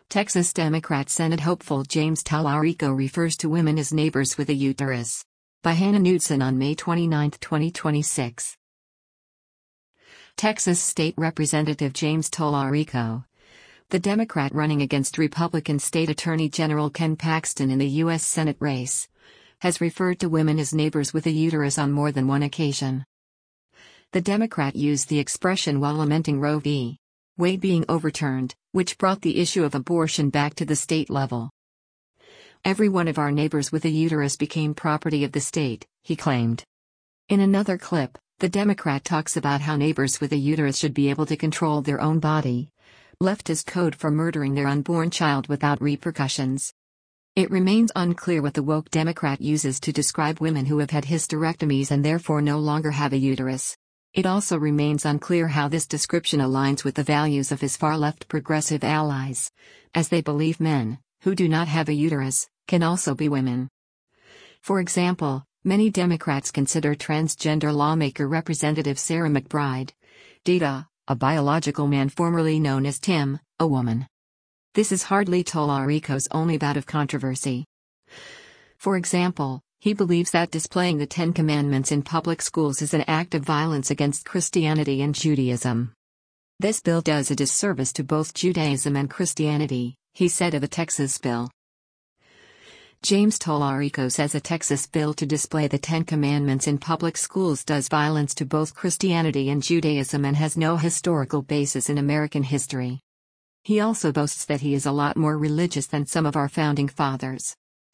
Texas Democrat Senate hopeful James Tallarico refers to women as neighbors with a uterus. By Hannah Knudsen on May 29, 2026. Texas State Representative James Tallarico, the Democrat running against Republican State Attorney General Ken Paxton in the U.S. Senate race, has referred to women as neighbors with a uterus on more than one occasion. The Democrat used the expression while lamenting Roe v. Wade being overturned, which brought the issue of abortion back to the state level. "Every one of our neighbors with a uterus became property of the state," he claimed. In another clip, the Democrat talks about how neighbors with a uterus should be able to control their own body, left as code for murdering their unborn child without repercussions. It remains unclear what the woke Democrat uses to describe women who have had hysterectomies and therefore no longer have a uterus. It also remains unclear how this description aligns with the values of his far-left progressive allies, as they believe men, who do not have a uterus, can also be women. For example, many Democrats consider transgender lawmaker Representative Sarah McBride, Dita, a biological man formerly known as Tim, a woman. This is hardly Tallarico's only bout of controversy. For example, he believes that displaying the Ten Commandments in public schools is an act of violence against Christianity and Judaism. "This bill does a disservice to both Judaism and Christianity," he said of a Texas bill. James Tallarico says a Texas bill to display the Ten Commandments in public schools does violence to both Christianity and Judaism and has no historical basis in American history. He also boasts that he is a lot more religious than some of our founding fathers.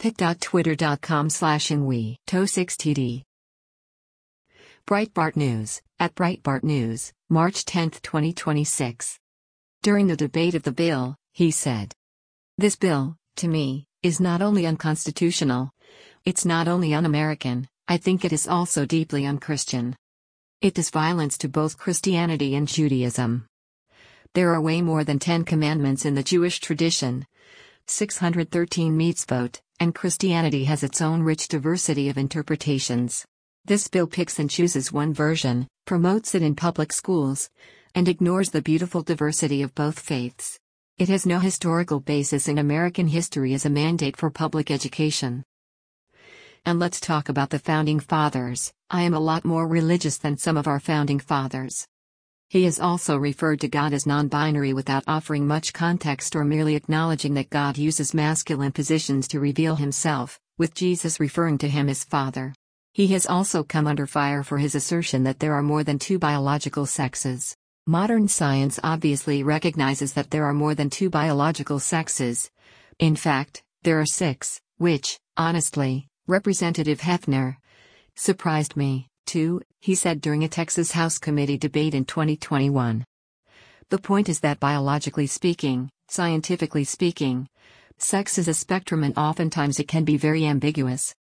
pic.twitter.com/inwe-to6td. Breitbart News, at Breitbart News, March 10, 2026. During the debate of the bill, he said, "This bill, to me, is not only unconstitutional, it's not only un-American, I think it is also deeply un-Christian. It does violence to both Christianity and Judaism. There are way more than 10 commandments in the Jewish tradition, 613 mitzvot, and Christianity has its own rich diversity of interpretations. This bill picks and chooses one version, promotes it in public schools, and ignores the beautiful diversity of both faiths. It has no historical basis in American history as a mandate for public education. And let's talk about the Founding Fathers. I am a lot more religious than some of our Founding Fathers." He has also referred to God as non-binary without offering much context or merely acknowledging that God uses masculine positions to reveal himself, with Jesus referring to him as Father. He has also come under fire for his assertion that there are more than two biological sexes. Modern science obviously recognizes that there are more than two biological sexes. In fact, there are 6, which, honestly, Representative Hefner, surprised me, too, he said during a Texas House Committee debate in 2021. "The point is that biologically speaking, scientifically speaking, sex is a spectrum and oftentimes it can be very ambiguous.